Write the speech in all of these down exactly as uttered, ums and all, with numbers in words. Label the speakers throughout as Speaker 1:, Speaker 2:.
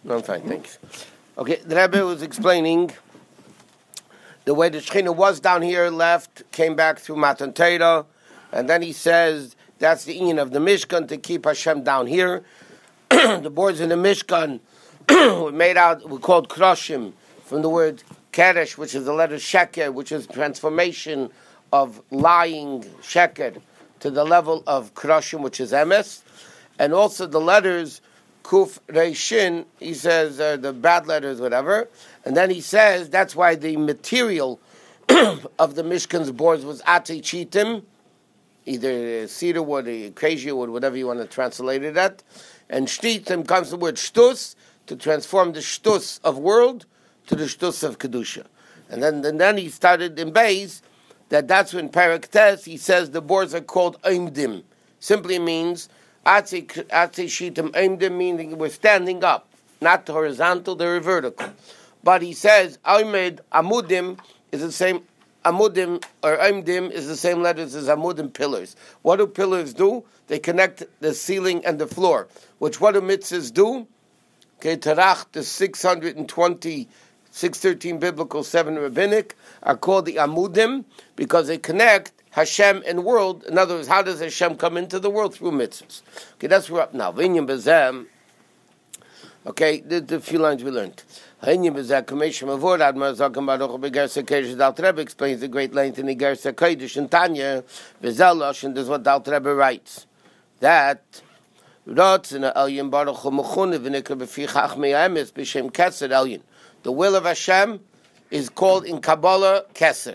Speaker 1: No, I'm fine, thanks. Okay, the Rebbe was explaining the way the Shekhinah was down here, left, came back through Matan Torah, and then he says that's the union of the Mishkan to keep Hashem down here. The boards in the Mishkan were made out, were called Kroshim, from the word Keresh, which is the letter Sheker, which is transformation of lying Sheker to the level of Kroshim, which is Emes, and also the letters Kuf Reishin, he says, uh, the bad letters, whatever. And then he says that's why the material of the Mishkan's boards was Ate Chitim, either cedar wood, or acacia wood, whatever you want to translate it at. And Shtitim comes from the word Shtus, to transform the Shtus of world to the Shtus of Kedusha. And then, and then he started in Beis, that that's when Perek Tes, he says the boards are called Eimdim. Simply means Atze Shitim Eimdim, meaning we're standing up, not horizontal, they're vertical. But he says Aimed Amudim is the same, Amudim or Eimdim is the same letters as Amudim, pillars. What do pillars do? They connect the ceiling and the floor. Which what do mitzvahs do? Okay, Tarach, the six hundred twenty, six hundred thirteen biblical, seven rabbinic, are called the Amudim because they connect Hashem and world. In other words, how does Hashem come into the world? Through mitzvahs. Okay, that's where we're up now. Vinyam Bezem. Okay, the, the few lines we learned. Vinyam Bezem, Kameshim Avod, Admar Zakim Baruch Begersa Kedesh, Dal Rebbe explains the great length in the Gersa Kedesh and Tanya, Bezelosh, and this is what Dal Rebbe writes. That, Rotzina Elyon Baruch Mechune, V'nikra B'fichach Me'amis, B'Shem Keser Elyon. The will of Hashem is called in Kabbalah Keser.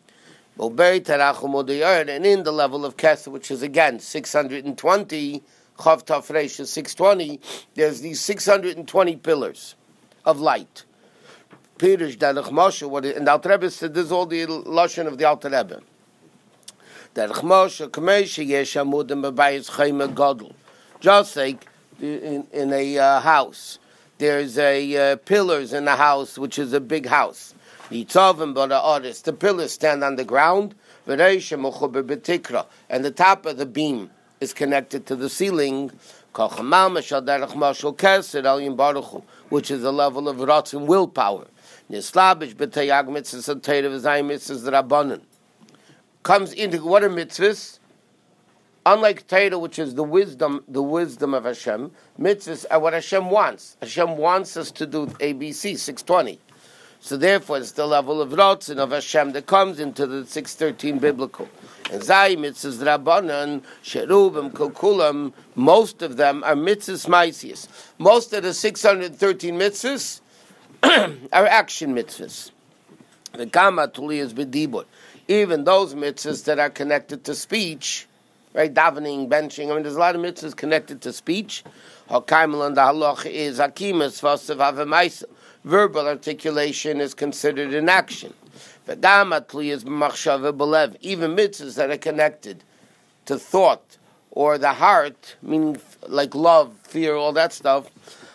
Speaker 1: And in the level of Keser, which is again six hundred twenty, Chav Taf Reish is six hundred twenty, there's these six hundred twenty pillars of light. Pirish Derech Moshe, what and the Alter Rebbe said this is all the lashon of the Alter Rebbe. Derech Moshe, Kamesh Yesh Amudim B'Bayis Chayma Gadol. Just like in, in a uh, house, there's a uh, pillars in the house, which is a big house. Nitzavim but the artist, the pillars stand on the ground, and the top of the beam is connected to the ceiling, which is the level of Ratz and willpower. Comes into what are mitzvahs? Unlike Torah, which is the wisdom, the wisdom of Hashem, mitzvahs are what Hashem wants. Hashem wants us to do A B C six twenty. So therefore, it's the level of Ratzin of Hashem that comes into the six thirteen biblical. And Zay mitzvahs Rabbanan, Sherubim, Kulkulam, most of them are mitzvahs Maisius. Most of the six hundred thirteen mitzvahs are action mitzvahs. The Kama Tuli is B'dibur. Even those mitzvahs that are connected to speech, right, davening, benching, I mean, there's a lot of mitzvahs connected to speech. Hakaimel and the halach is Hakimas, Vasav Avemaisa. Verbal articulation is considered an action. Even mitzvahs that are connected to thought or the heart, meaning like love, fear, all that stuff,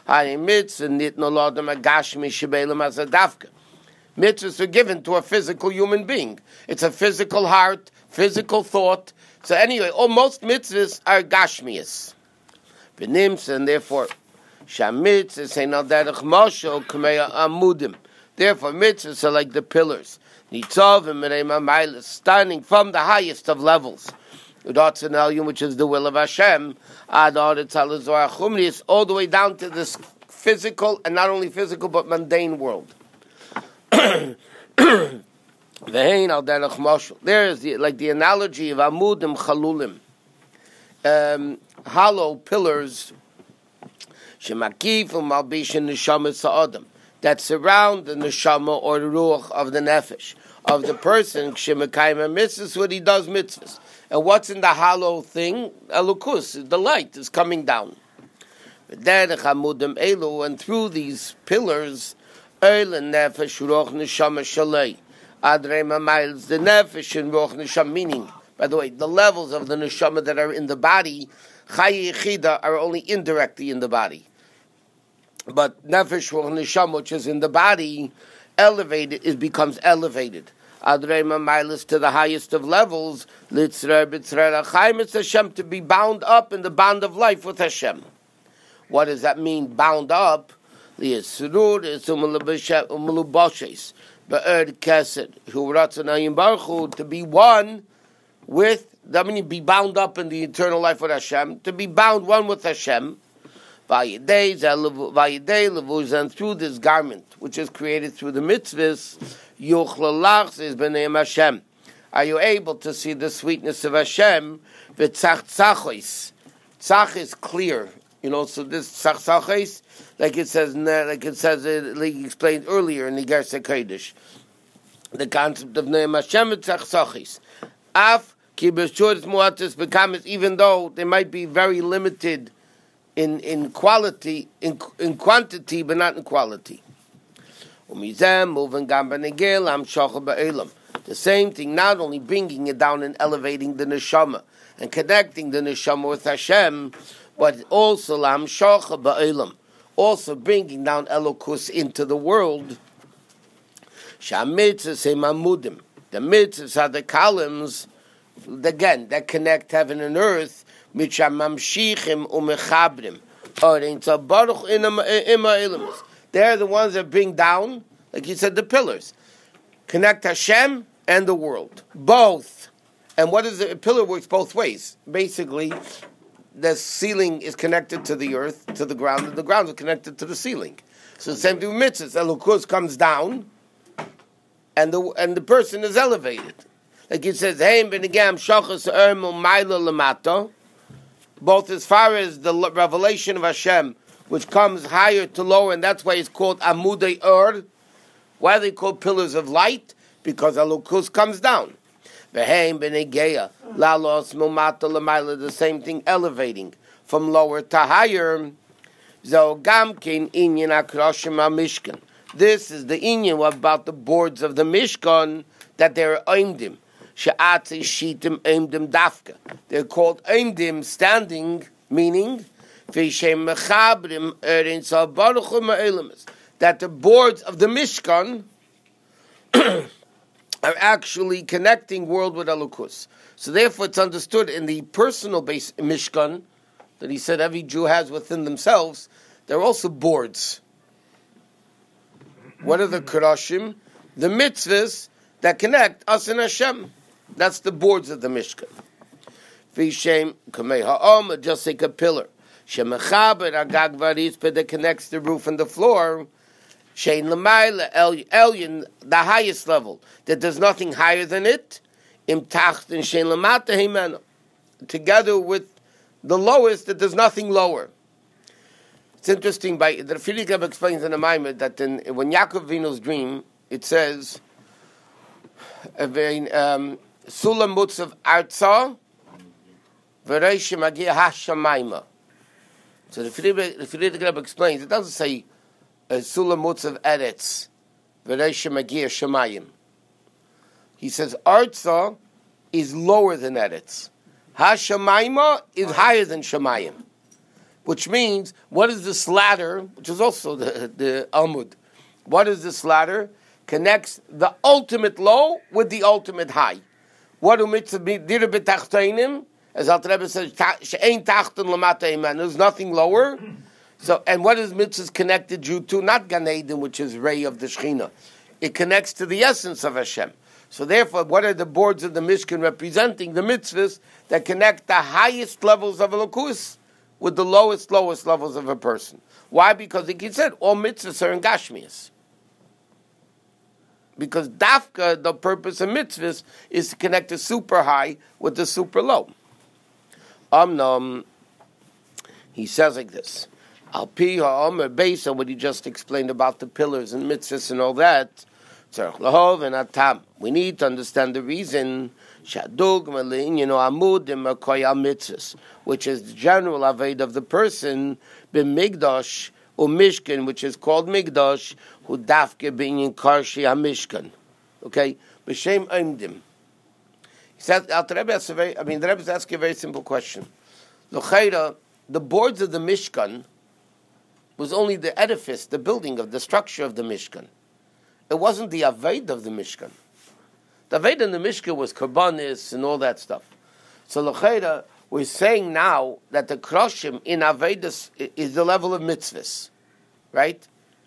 Speaker 1: mitzvahs are given to a physical human being. It's a physical heart, physical thought. So anyway, all, most mitzvahs are gashmias. And therefore, Shamitzvahs say now derech moshe k'meya amudim. Therefore, mitzvahs are like the pillars. Nitzavim mereima mailas, standing from the highest of levels. Udatz and Elyon, which is the will of Hashem, ad aretz alazor achumnius, all the way down to this physical, and not only physical, but mundane world. Ve'hein al derech moshe. There is the, like the analogy of amudim chalulim, um, hollow pillars, that surround the neshama or the ruach of the nefesh of the person. Mitzvahs, what he does mitzvahs, and what's in the hollow thing? Elukus, the light is coming down. And through these pillars, the nefesh and ruach neshama. Meaning, by the way, the levels of the neshama that are in the body, Chayi Yechida, are only indirectly in the body. But nefesh or neshama, which is in the body, elevated, it becomes elevated. Adreima Milas to the highest of levels, Litzrer B'tzrer Achaim, it's Hashem to be bound up in the bond of life with Hashem. What does that mean, bound up? Liyasrud is umulubashes, be'er kesed, who ratzanayim baruch to be one with, that means be bound up in the eternal life with Hashem, to be bound one with Hashem, Vayidei levuz, and through this garment, which is created through the mitzvahs, yuchlalach is b'neim Hashem. Are you able to see the sweetness of Hashem? V'tzach tzachos. Tzach is clear. You know, so this tzach tzachos, like it says, like it says, like he explained earlier in the Gersa Kodesh, the concept of Neim Hashem is tzach tzachos. Af ki b'shur muatis becomes, even though they might be very limited in in quality, in in quantity, but not in quality. Umizem moving gam benegel am shocha ba'elam. The same thing, not only bringing it down and elevating the neshama and connecting the neshama with Hashem, but also lam shocha ba'elam, also bringing down Elokus into the world. Shamitzvahs hemamudim. The mitzvahs are the columns, again, that connect heaven and earth. Michamamshichim umechabrim. They're the ones that bring down, like you said, the pillars. Connect Hashem and the world. Both. And what is it? A pillar works both ways. Basically, the ceiling is connected to the earth, to the ground, and the ground is connected to the ceiling. So the same thing with mitzvahs. Elokus comes down, and the and the person is elevated. Like it says, Hey benigam shachas ermu maila lamata. Both as far as the revelation of Hashem, which comes higher to lower, and that's why it's called Amudei Ur. Why are they called pillars of light? Because Elokus comes down. V'heim b'negeya lalos mumata l'mayla, the same thing, elevating from lower to higher. Zo gamkin inyan akroshim ha-mishkan. This is the inyan about the boards of the Mishkan, that they're oimdim. She'atzi shitim oimdim dafka. They're called oimdim, standing, meaning v'shem mechabrim erin sa baruch ma'elamis, that the boards of the Mishkan are actually connecting world with Elokus. So therefore it's understood in the personal base Mishkan, that he said every Jew has within themselves, there are also boards. What are the Kurashim? The mitzvahs that connect us and Hashem. That's the boards of the Mishkan. Vishem kamei ha'om, just like a pillar. Shemechaber agag varizpe, that connects the roof and the floor. Shein l'mayla elyon, the highest level, that there's nothing higher than it. Im tacht and shein l'mata himena, together with the lowest, that there's nothing lower. It's interesting. By the Rafili Rebbe explains in the Maimed that in, when Yaakov Avinu's dream, it says, um, Sulam mutzav arza, v'reish magia hashamayma. So the Rafili Rebbe explains, it doesn't say Sulam mutzav eretz, v'reish magia shamayim. He says arza is lower than eretz. Hashamayma is higher than shamayim. Which means, what is this ladder, which is also the, the Amud? What is this ladder? Connects the ultimate low with the ultimate high. What do mitzvah be? Dir b'tachteinim, as Alter Rebbe says, she'ein tachten l'mata iman, there's nothing lower. So, and what is mitzvahs connected you to? Not Gan Eden, which is ray of the Shechina. It connects to the essence of Hashem. So therefore, what are the boards of the Mishkan representing? The mitzvahs that connect the highest levels of Elokus with the lowest, lowest levels of a person. Why? Because like he said, all mitzvahs are in Gashmias. Because dafka, the purpose of mitzvahs, is to connect the super high with the super low. Amnam, he says like this, Al pi ha'omer, based on what he just explained about the pillars and mitzvahs and all that, tzarech lahov and atam. We need to understand the reason, shadug malin, you know, amud makoyal mitzvahs, which is the general aved of the person, b'migdash or mishkan, which is called migdash, who dafke binyan karshi ha-mishkan. Okay, b'shem oimdim. He said, Alter Rebbe has a very, I mean, the Rebbe is asking a very simple question. L'chayra, the boards of the Mishkan was only the edifice, the building of the structure of the Mishkan. It wasn't the aved of the Mishkan. The aved in the Mishkan was karbanis and all that stuff. So l'chayra, we're saying now that the kroshim in Avedis is the level of mitzvahs, right?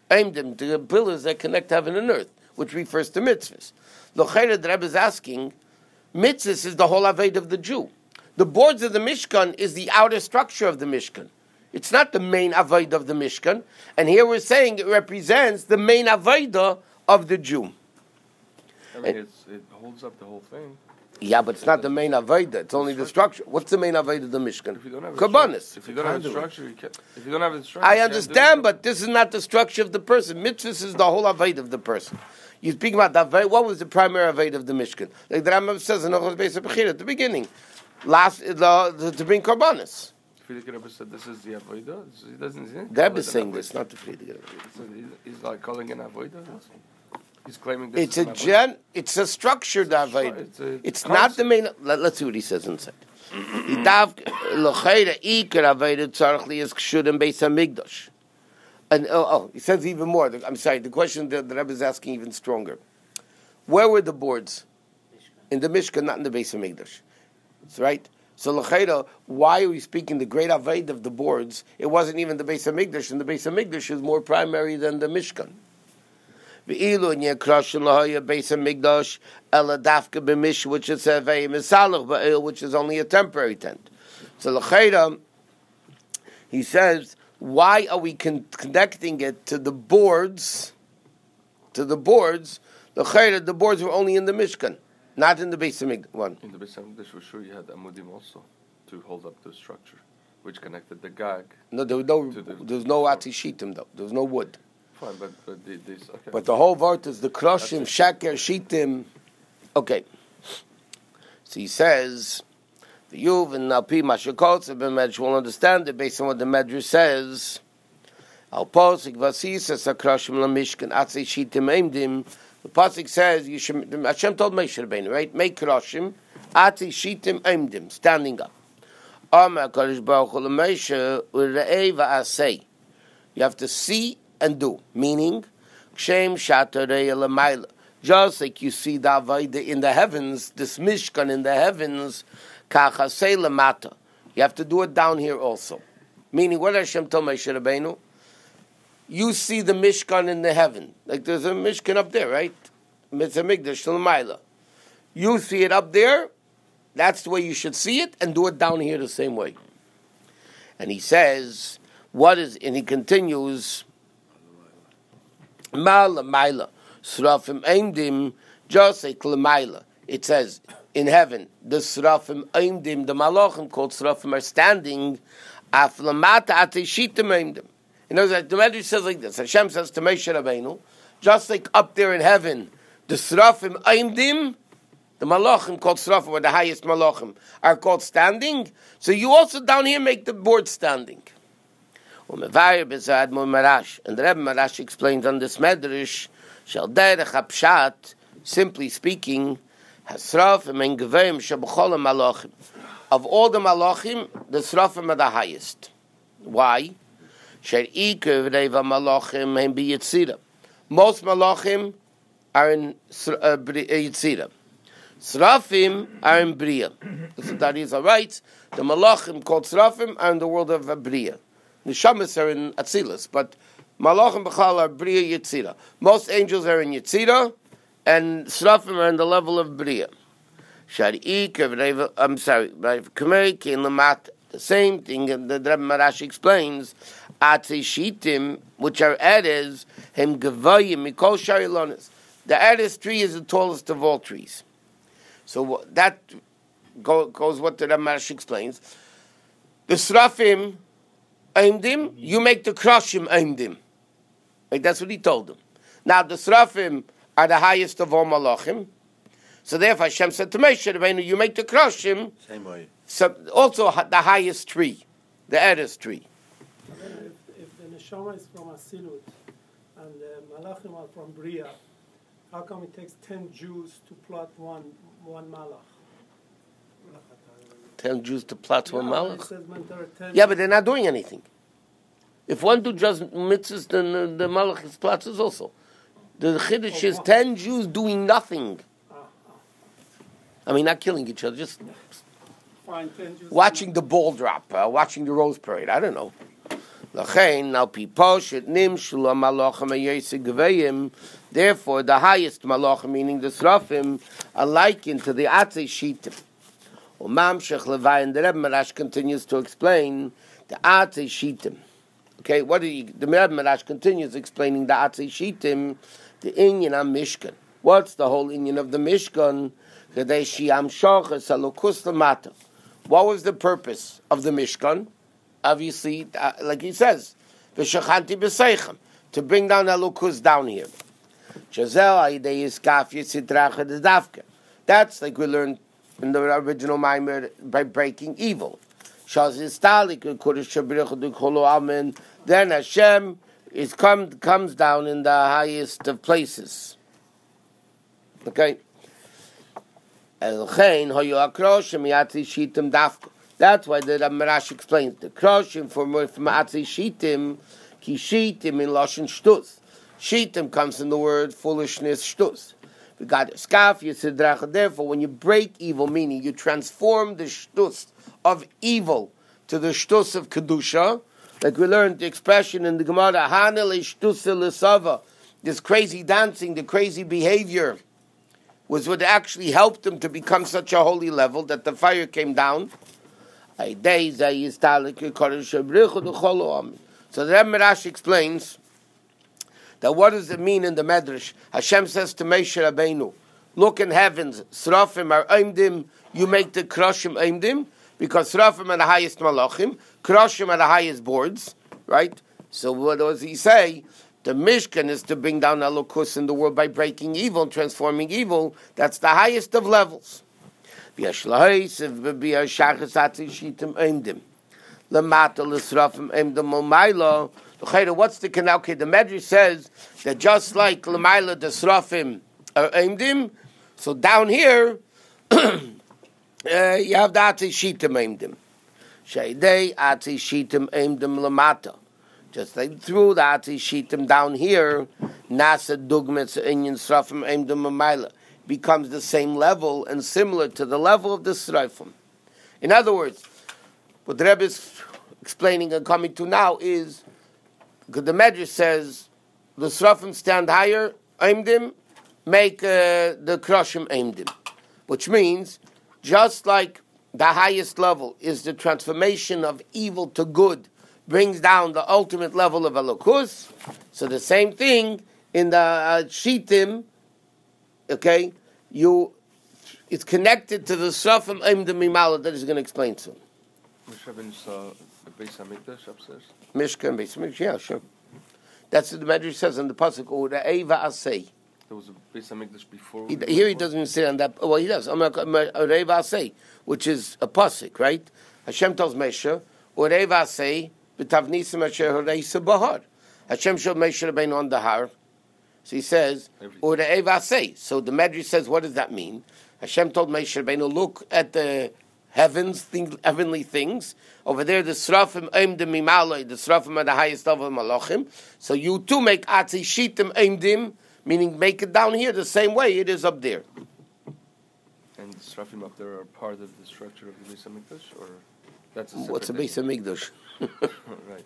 Speaker 1: Aimdim, the pillars that connect heaven and earth, which refers to mitzvahs. L'chayra, the Rebbe is asking, mitzvahs is the whole aved of the Jew. The boards of the Mishkan is the outer structure of the Mishkan. It's not the main aved of the Mishkan. And here we're saying it represents the main aved of the Jew.
Speaker 2: I mean, it's, it holds up the whole thing.
Speaker 1: Yeah, but it's not the main aved. It's only the structure. What's the main aved of the Mishkan?
Speaker 2: If you don't have a
Speaker 1: Karbanis.
Speaker 2: stru- If you don't have a structure, you can't. If you don't have a structure,
Speaker 1: I
Speaker 2: you can't do
Speaker 1: understand,
Speaker 2: it.
Speaker 1: but this is not the structure of the person. Mitzvahs is the whole aved of the person. You speak about the aved. What was the primary aved of the Mishkan? Like the Rambam says in Ochos Beis HaBechira at the beginning, last the, the, to bring Karbanis.
Speaker 2: Frierdiker Rebbe said this is the avodah. He doesn't say.
Speaker 1: The Rebbe is saying this, not the Frierdiker
Speaker 2: Rebbe. He's like calling it avodah. He's claiming this.
Speaker 1: It's
Speaker 2: is
Speaker 1: a
Speaker 2: an
Speaker 1: gen. It's a structured aved.
Speaker 2: It's, a
Speaker 1: It's not the main. Let, let's see what he says inside. Idav lochayra ikar aved tzarich liyas kshurim beis hamikdash. And oh, oh, he says even more. I'm sorry. The question that the Rebbe is asking even stronger. Where were the boards? In the Mishkan, not in the Beis Hamikdash. That's right. So l'chayra, why are we speaking the great aved of the boards? It wasn't even the Beis Hamikdash, and the Beis Hamikdash is more primary than the Mishkan. V'ilu in yekrashin lahoya Beis Hamikdash ela dafka b'mish, which is a misalach ba'il, which is only a temporary tent. So l'chayra, he says, why are we con- connecting it to the boards? To the boards, l'chayra, the boards were only in the Mishkan, not in the Beis Hamikdash one.
Speaker 2: In the Beis Hamikdash, for sure, you had amudim also to hold up the structure, which connected the gag.
Speaker 1: No, there was no,
Speaker 2: the,
Speaker 1: there was no atishitim though. There was no wood.
Speaker 2: Fine, but but the, this okay.
Speaker 1: But the whole vart is the kroshim, shaker, shitim. Okay. So he says, the Yuv and Alpi Mashakotz of the Medrash will understand it based on what the Medrash says. Al posik vasis as a kroshim lamishkan atzei shitim aimdim. The pasuk says you should. Hashem told Moshe Rabbeinu, right? Make kroshim atzei shitim aimdim, standing up. Amar Kadosh Baruch Hu LaMoshe u're'ei va'asei. You have to see and do, meaning kshem shatarei l'mayla. Just like you see the avodah in the heavens, this mishkan in the heavens, kachasei lemata. You have to do it down here also. Meaning, what Hashem told Moshe Rabbeinu? You see the mishkan in the heaven, like there's a mishkan up there, right? Mitzvah Mikdash l'mayla. You see it up there. That's the way you should see it, and do it down here the same way. And he says, what is? And he continues. Ma'ala ma'ila, srafim aimdim, just like l'mayla. It says in heaven, the srafim aimdim, the malachim called srafim are standing. Af lamata ateshitim aimdim. In other words, the Medrash says like this. Hashem says to Moshe Rabbeinu, just like up there in heaven, the srafim aimdim, the malachim called srafim, or the highest malachim, are called standing. So you also down here make the board standing. And the Rebbe Marash explains on this Medrash, Shal derech hapshat, simply speaking, hasrafim and geveim sheb'chol malachim. Of all the malachim, the srafim are the highest. Why? Sher ikev reva malachim hem biyitzira. Most malachim are in uh, yitzira. Srafim are in bria. So that is all right. The malachim called srafim are in the world of bria. The Neshamas are in Atzilus, but Malachim B'chal are Bria Yitzira. Most angels are in Yitzira, and Srafim are in the level of Bria. I'm sorry, the same thing that Rebbe Marash explains, Atzei Shitim, which are Eres, Hem Gevayim, Mikol Sharilonis. The Eres tree is the tallest of all trees. So that goes what the Rebbe Marash explains. The Srafim, Aimdim, you make the Kroshim Aimdim. Like that's what he told them. Now the Srafim are the highest of all Malachim. So therefore Hashem said to Moshe Rabbeinu, you make the Kroshim
Speaker 3: same way.
Speaker 1: So also the highest tree, the Eres tree.
Speaker 4: And then if, if the Neshama is from Asilut and the Malachim are from Bria, how come it takes ten Jews to plot one one Malach?
Speaker 1: Ten Jews to plot one Malach?
Speaker 4: Yeah,
Speaker 1: yeah, but they're not doing anything. If one dude does mitzvahs, then the, the Malach is plots also. The Chiddush is ten Jews doing nothing. I mean, not killing each other, just
Speaker 4: Fine, ten Jews
Speaker 1: watching the ball drop, uh, watching the rose parade. I don't know. Lachein al pi poshet nimshul malachim hayesig gveim. Therefore, the highest malachim, meaning the srafim, are likened to the atzei shitim. Umamshech levai, and the Rebbe Marash continues to explain the atzei shitim. Okay, what do you, the Rebbe Marash continues explaining the atzei shitim, the inyan am mishkan. What's the whole inyan of the mishkan? What was the purpose of the mishkan? Obviously, uh, like he says, to bring down Elokus down here. That's like we learned in the original Maimer, by breaking evil. Then Hashem is come, comes down in the highest of places. Okay? That's why the Marash explains the kroshim from from Atzi Shitim, ki Shitim in Lashon Shtus. Shitim comes from the word foolishness Shtus. We got skaf yisidrach. Therefore, when you break evil, meaning you transform the Shtus of evil to the Shtus of kedusha, like we learned the expression in the Gemara, Hanele Shtus l'sava. This crazy dancing, the crazy behavior, was what actually helped them to become such a holy level that the fire came down. So the Rebbe Marash explains that what does it mean in the Medrash? Hashem says to Moshe Rabbeinu, look in heavens, Srafim are Eimdim, you make the Kroshim Eimdim, because Srafim are the highest Malachim, Kroshim are the highest boards, right? So what does he say? The Mishkan is to bring down Elokus in the world by breaking evil, transforming evil. That's the highest of levels. What's the canal? Okay, the Medrash says that just like Lamaila the Srafim are Eimdim, so down here uh, you have the Atzi Shitim Eimdim. Shaydei Atzi Shitim Eimdim Lamata. Just like through the Atzi Shitim down here, Nasa Dugmetz Inyan Srafim Eimdim Lamaila becomes the same level and similar to the level of the Srafim. In other words, what the Rebbe is explaining and coming to now is, because the Medrash says the Srafim stand higher, Eimdim, make uh, the Kroshim Eimdim. Which means, just like the highest level is the transformation of evil to good, brings down the ultimate level of Elokus, so the same thing in the uh, Shitim, okay, you, it's connected to the Srafim Eimdim Mimala that he's going to explain soon.
Speaker 2: Mishkan saw the Beis Hamikdash upstairs?
Speaker 1: Mishkan, Beis Hamikdash, yeah, sure. That's what the Medrash says in the pasuk, or the Eva Asay.
Speaker 2: There was a Beis Hamikdash before.
Speaker 1: He, here he doesn't even say on that. Well, he does. Eva Asay, which is a pasuk, right? Hashem tells Moshe, or Eva Asay, b'tavnisim asher horeisa bahar. Hashem showed Moshe Rabbeinu on the har. So he says, or the Eva Asay. So the Medrash says, what does that mean? Hashem told Moshe Rabbeinu, look at the heavens, things, heavenly things. Over there, the Srafim Eimdim Mimaloi, the Srafim are the highest level of Malachim. So you too make Atzi Shitim Eimdim, meaning make it down here the same way it is up there.
Speaker 2: And the Srafim up there are part of the structure of the Beis Hamikdash, or that's a
Speaker 1: What's a Beis Hamikdash?
Speaker 2: Right.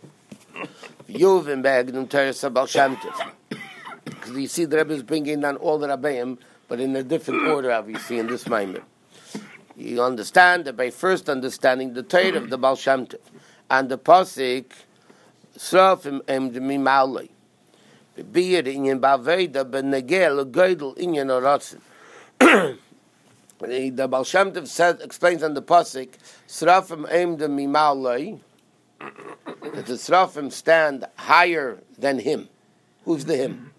Speaker 1: Yuvim Be'egdim Teres HaBaal Shem Tov. Because you see the Rebbe is bringing down all the Rabbeim, but in a different order, obviously, in this Maimer. You understand that by first understanding the Torah of the Baal Shem Tov and the pasuk Srafim Eimdim Mimaloi, B'biyad inyan ba'aveda b'negel l'goydel inyan oratzin. The Baal Shem Tov says, explains on the pasuk Srafim Eimdim Mimaloi, that the Srafim stand higher than him. Who's the him?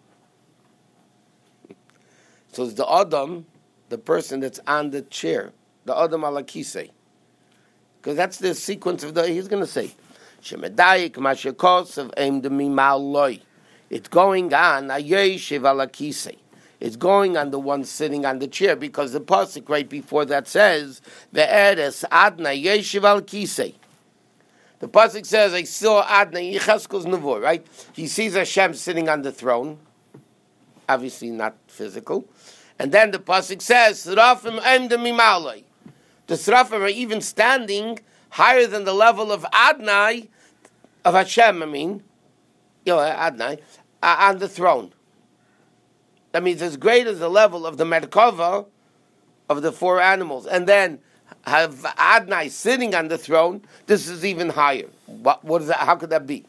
Speaker 1: So it's the Adam, the person that's on the chair, the Adam Alakise. Because that's the sequence of the, he's going to say, Shemedayik Mashakos Eimdim Mimaloi. It's going on, Ayeshiv Alakise. It's going on the one sitting on the chair, because the pasuk right before that says, Ve'eres Adna Yeshiv Alakise. The pasuk says, I saw Adna Yecheskel's Nevuah, right? He sees Hashem sitting on the throne, obviously not physical. And then the pasuk says, Srafim Eimdim Mimaloi. The Srafim are even standing higher than the level of Adnai, of Hashem, I mean, you know, Adonai, uh, on the throne. That means as great as the level of the Merkava of the four animals. And then have Adonai sitting on the throne, this is even higher. What, what is that? How could that be?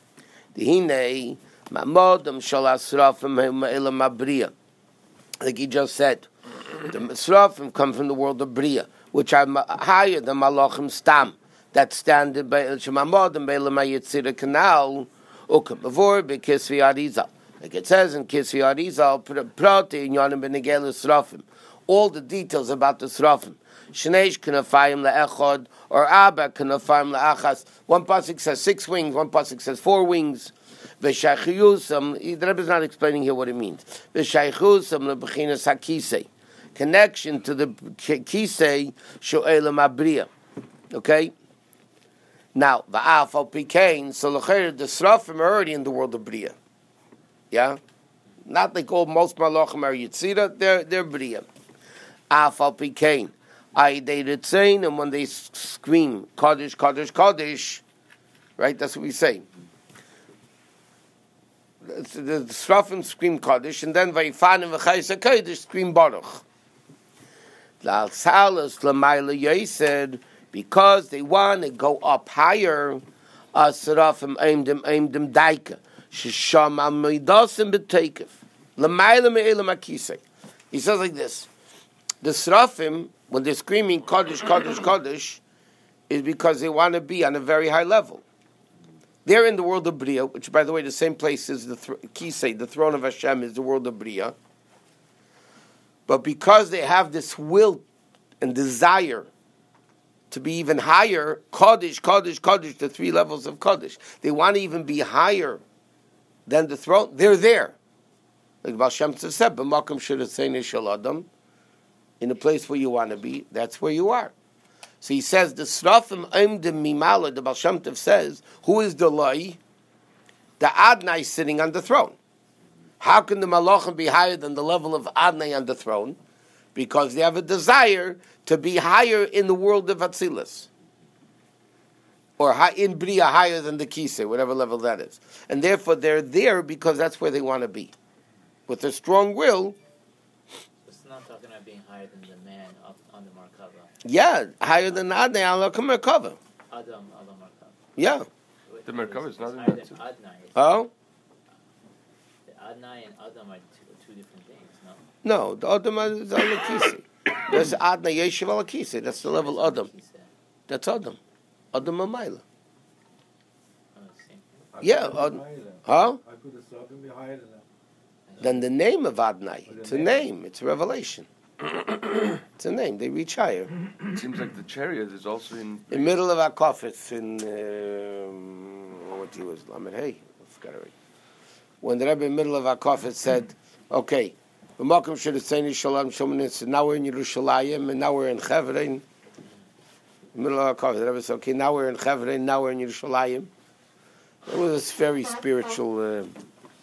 Speaker 1: Like he just said, the Srafim come from the world of Bria, which are higher than Malachim Stam, that stand in Shemamod and Beilam HaYetzirah Canal, Ukabavor, Bekisvi Arizal. Like it says in Kisvi Arizal, Prati in Yonim Benegel Srafim. All the details about the Srafim. Shnesh Kanafayim Le'echod, or Abba Kanafayim Le'achas. One pasuk says six wings, one pasuk says four wings. V'shaychiyusam, the Rebbe is not explaining here what it means. V'shaychiyusam le'bechinas hakisei. Connection to the kisei sho'elam abriya. Okay? Now, v'af al pikein, so l'cher, the Srafim are already in the world of Bria. Yeah? Not like all, most malachim are Yetzirah, they're, they're Bria. Af al pikein. I they ritzain, and when they scream, Kaddish, Kaddish, Kaddish, right? That's what we say. The, the, the Srafim scream Kaddish, and then Vayfanim v'chayis HaKadosh scream Baruch. La'al salas l'mayla yesed, because they want to go up higher, Srafim aimdim aimdim daika, shesham amidasim b'teikef, l'mayla me'elam akisei. He says like this, the Srafim, when they're screaming Kaddish, Kaddish, Kaddish, is because they want to be on a very high level. They're in the world of Bria, which, by the way, the same place as the th- Kisei, the throne of Hashem, is the world of Bria. But because they have this will and desire to be even higher, Kaddish, Kaddish, Kaddish, the three levels of Kaddish, they want to even be higher than the throne, they're there. Like Baal Shem Tov said, B'makom she'retzein shel Adam, in the place where you want to be, that's where you are. So he says, the Srafim Aimdim Mimala, the Baal Shem Tov says, who is the Loi? The Adonai sitting on the throne. How can the Malachim be higher than the level of Adonai on the throne? Because they have a desire to be higher in the world of Atzilus. Or in Bria, higher than the Kisei, whatever level that is. And therefore they're there because that's where they want to be. With a strong will.
Speaker 3: It's not talking about being higher than the man up on the Merkava.
Speaker 1: Yeah, higher than Adonai on the Merkava.
Speaker 3: Adam on the Merkava.
Speaker 1: Yeah.
Speaker 2: The Merkava is not in
Speaker 3: higher
Speaker 2: that
Speaker 3: than Adonai.
Speaker 1: Oh?
Speaker 3: The Adonai and Adam are two, two different things, no?
Speaker 1: No, the Adam is on the Kisei. That's Adonai Yeshiv al Kisei. That's the level Adam. That's Adam. Adam Amayla.
Speaker 3: Oh, same thing.
Speaker 1: Yeah. Ad- huh?
Speaker 5: How could the Srafim be higher than that?
Speaker 1: Then the name of Adonai. It's a name. It's a revelation. It's a name. They reach higher.
Speaker 2: It seems like the chariot is also in...
Speaker 1: In the middle of our Akafetz in... Um, what he was? Lamed Hey. I forgot already. When the Rebbe in the middle of our Akafetz said, okay, B'makom she'retzein shalom shomin, now we're in Yerushalayim, and now we're in Chevron. In the middle of our Akafetz, the Rebbe said, okay, now we're in Chevron, now we're in Yerushalayim. It was a very spiritual... Uh,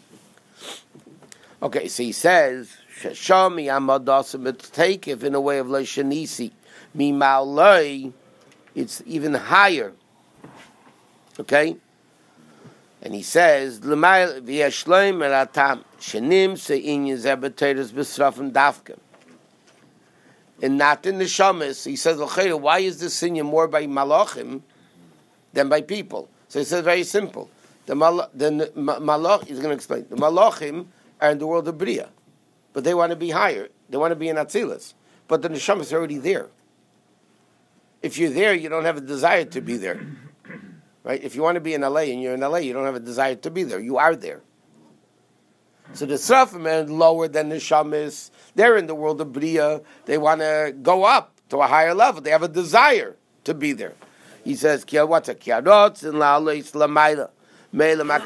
Speaker 1: Okay, so he says, "Shami amadasim b'teikif," in a way of leishanisi, mimal loi, it's even higher. Okay, and he says, "L'mayl v'yashleim elatam shenim sein yezebeteres b'srafim dafka," and not in the shamis. He says, "L'chayr, why is this singing more by malachim than by people?" So he says, very simple. The mal, the malach, he's going to explain the malachim are in the world of Bria, but they want to be higher. They want to be in Atzilus, but the neshama is already there. If you're there, you don't have a desire to be there, right? If you want to be in L A and you're in L A, you don't have a desire to be there. You are there. So the Srafim are lower than the neshamas. They're in the world of Bria. They want to go up to a higher level. They have a desire to be there. He says, "Kia what's a kiarot in la'aleis la'mayla." That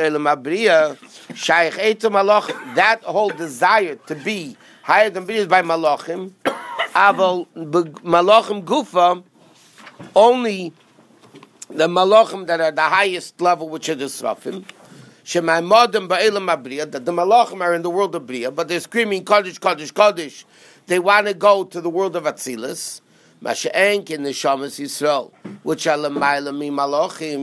Speaker 1: whole desire to be higher than Bria is by Malachim. Aval Malachim Gufa, only the Malachim that are the highest level, which are the Srafim. Shemaimadim ba'elam abriya, that the Malachim are in the world of Bria, but they're screaming Kaddish, Kaddish, Kaddish. They want to go to the world of Atzilus. Masha'enk in the Shamas Yisrael, which are l'mayla mi Malachim,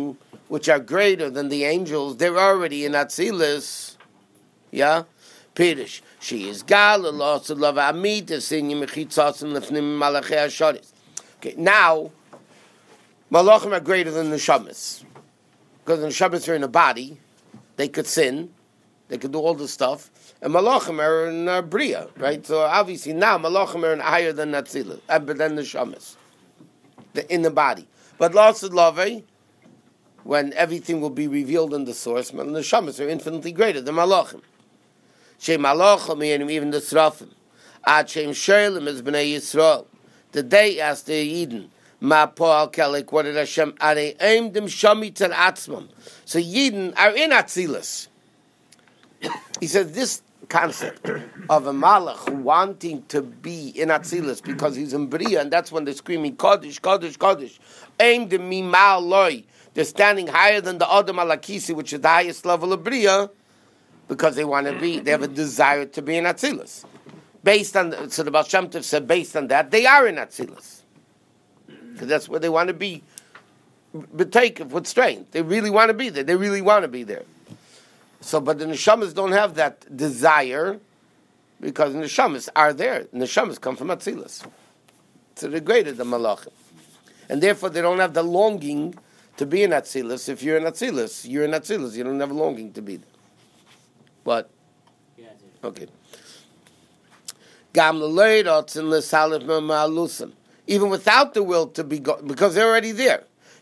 Speaker 1: which are greater than the angels, they're already in Atzilus. Yeah? Pirish. She is Gal, lost of love Amit, sin Yimichitzasim Lefnim Malachei Asharis. Okay, now, Malachim are greater than the Neshamas. Because the Neshamas are in a body, they could sin, they could do all this stuff, and Malachim are in uh, Bria, right? So obviously now Malachim are in higher than Natzilus, uh, than the Neshamas, in the body. But lost of love, when everything will be revealed in the source, the Neshamas are infinitely greater than Malachim. Shem Malachim, even the Srafim. Ad Shem Sherlim is Bnei Yisrael. The day asked the Yidden, Ma Poal Kelik, what did Hashem, Are Eim Dem Shamit Tel Atzmam. So Yidden are in Atzilus. He says this concept of a Malach wanting to be in Atzilus because he's in Bria, and that's when they're screaming, Kodesh, Kodesh, Kodesh. Eim Dem Mimal Loi. They're standing higher than the Adam Alakisi, which is the highest level of Bria, because they want to be, they have a desire to be in Atzilus. Based on, the, so the Baal Shem Tov said, based on that, they are in Atzilus. Because that's where they want to be, but take it with strength. They really want to be there. They really want to be there. So, but the Neshamas don't have that desire, because the Neshamas are there. The Neshamas come from Atzilus. So they're greater than Malachim. And therefore they don't have the longing to be in Atzilus. If you're in Atzilus, you're in Atzilus. You don't have a longing to be there. What? Okay. Even without the will to be go- because they're already there.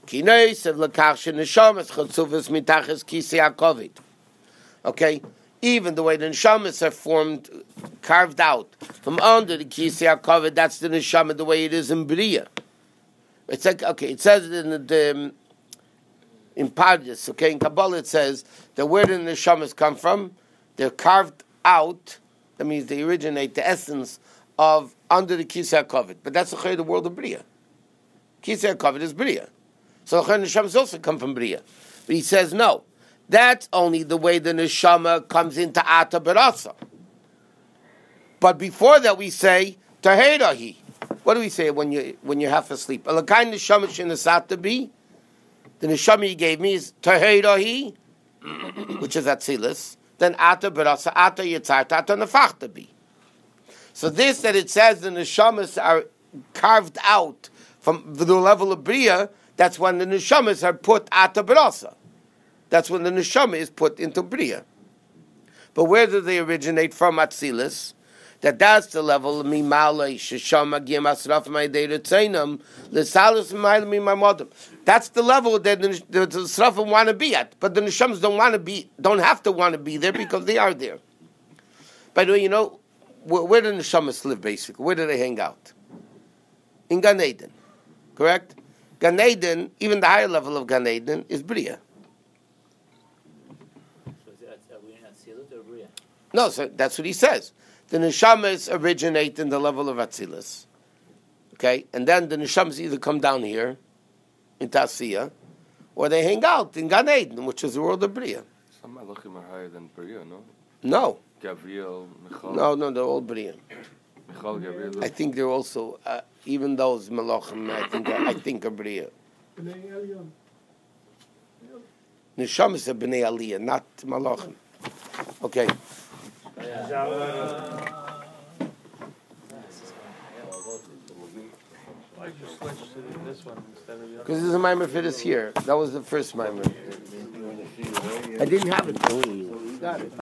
Speaker 1: Okay? Even the way the neshamas are formed, carved out from under the kisei hakovet, that's the neshama the way it is in Bria. It's like, okay, it says in the, the in Pardes, okay, in Kabbalah it says that where the neshamas come from, they're carved out. That means they originate the essence of under the Kisei HaKavod. But that's the world of Bria. Kisei HaKavod is Bria. So the Neshamas also come from Bria. But he says, no. That's only the way the Neshama comes into Ata Barasa. But before that we say, Taherahi. What do we say when, you, when you're half asleep? Alakai Neshama Shinasata Bi. The Neshama he gave me is Taherahi, which is Atzilus. Then Ata Barasa, Ata Yitzart, Ata Nefachta Bi. So this that it says the neshamas are carved out from the level of Bria, that's when the neshamas are put Ata Barasa. That's when the neshama is put into Bria. But where do they originate from? Atzilus. That that's the level of Mimalei Sheshama Gim Asraf Ma'idei Retzainam L'Salus Ma'il Mimamodam. That's the level that the, the, the Srafim want to be at, but the Neshamas don't want to be, don't have to want to be there because they are there. By the way, you know where, where do the Neshamas live? Basically, where do they hang out? In Gan Eden, correct? Gan Eden, even the higher level of Gan Eden is Bria.
Speaker 3: So is that, are we in Atzilus or Bria?
Speaker 1: No, so that's what he says. The neshamas originate in the level of Atzilus, okay, and then the neshamas either come down here in Tasiya, or they hang out in Gan Eden, which is the world of Bria.
Speaker 2: Some malachim are higher than Bria, no?
Speaker 1: No.
Speaker 2: Gabriel, Michal.
Speaker 1: No, no, they're all Bria.
Speaker 2: Michal, Gabriel.
Speaker 1: I think they're also, uh, even those malachim, I think, I think are Bria. Neshamas are Bnei Aliyah, not malachim. Okay.
Speaker 5: Why did you switch to this one instead of the other?
Speaker 1: Because there's a mimer for this here. That was the first mimer. I didn't have it. Oh, you got it.